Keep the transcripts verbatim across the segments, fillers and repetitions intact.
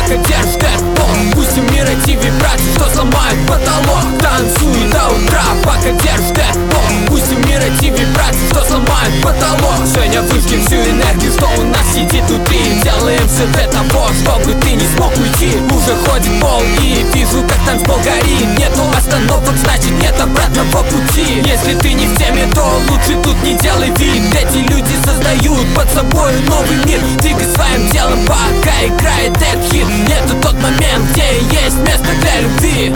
пока держишь темпо. Пусть у мира те вибрации, что сломают потолок. Танцуй до утра, пока держишь темпо. Пусть у мира те вибрации, что сломают потолок. Сегодня выжгем всю энергию, что у нас сидит внутри. Делаем все для того, чтобы ты не смог уйти. Уже ходит пол и вижу, как танцпол горит. Нету остановок, значит нет обратного пути. Если ты не в теме, то лучше тут не делай вид. Эти люди создают под собой новый мир. Двигай своим телом, пока играет этот хит. Это тот момент, где есть место для любви.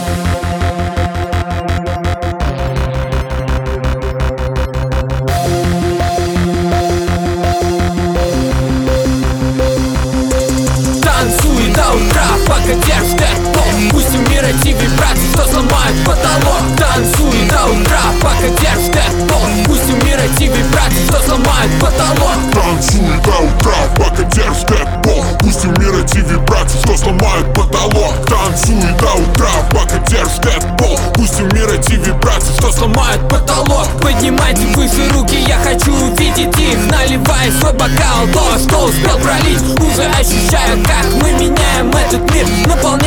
Танцуй до утра, пока держишь темпо. Пусть у мира те вибрации, что сломают потолок. Танцуй до утра, пока держишь темпо. Пусть у мира те вибрации, что сломают потолок. Танцуй до утра, пока держишь темпо. Пусть у мира те вибрации, что сломают потолок. Танцуй до утра, пока держишь темпо. Пусть у мира те вибрации, что сломают потолок. Поднимайте выше руки, я хочу увидеть их. Наливай свой бокал, то, что успел пролить. Уже ощущаю, как мы меняем этот мир. Наполняем